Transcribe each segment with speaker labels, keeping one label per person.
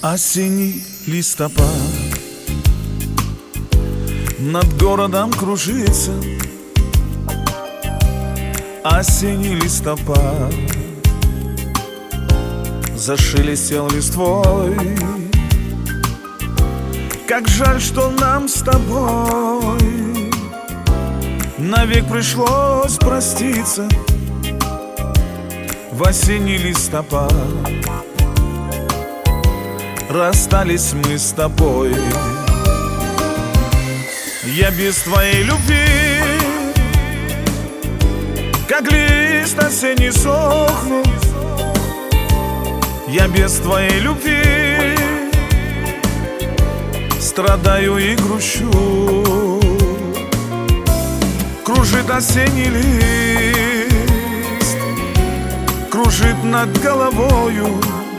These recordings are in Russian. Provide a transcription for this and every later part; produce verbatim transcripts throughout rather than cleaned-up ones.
Speaker 1: Осенний листопад над городом кружится. Осенний листопад зашелестел листвой. Как жаль, что нам с тобой навек пришлось проститься. В осенний листопад расстались мы с тобой. Я без твоей любви, как лист осенний, сохну. Я без твоей любви страдаю и грущу. Кружит осенний лист, кружит над головою.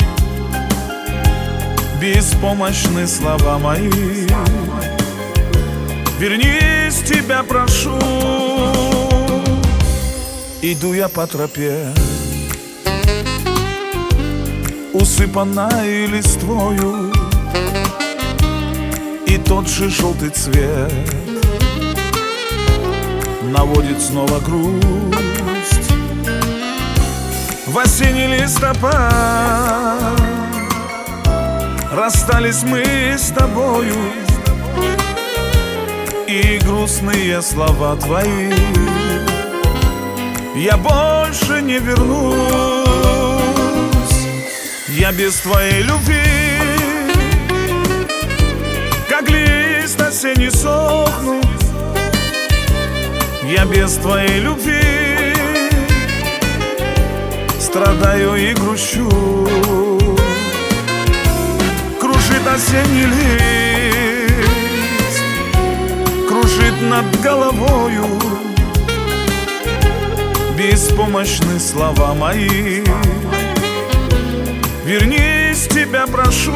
Speaker 1: Беспомощны слова мои. Вернись, тебя прошу. Иду я по тропе, усыпанной листвою, и тот же желтый цвет наводит снова грусть. В осенний листопад расстались мы с тобою, и грустные слова твои я больше не вернусь. Я без твоей любви, как лист осенний, сохну. Я без твоей любви страдаю и грущу. Кружит осенний лист, кружит над головою. Беспомощны слова мои. Вернись, тебя прошу.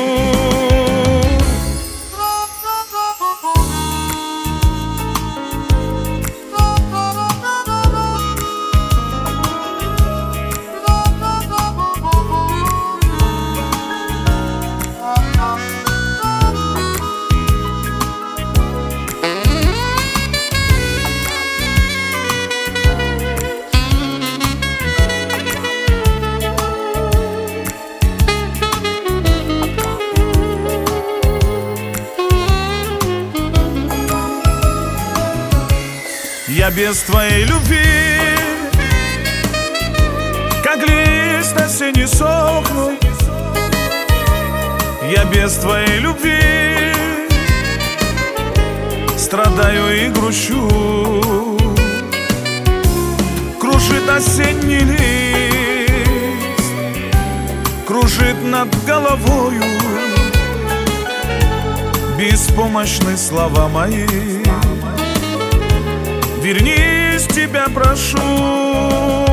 Speaker 1: Я без твоей любви, как лист осенний, сохну. Я без твоей любви страдаю и грущу. Кружит осенний лист, кружит над головою. Беспомощны слова мои. Вернись, тебя прошу.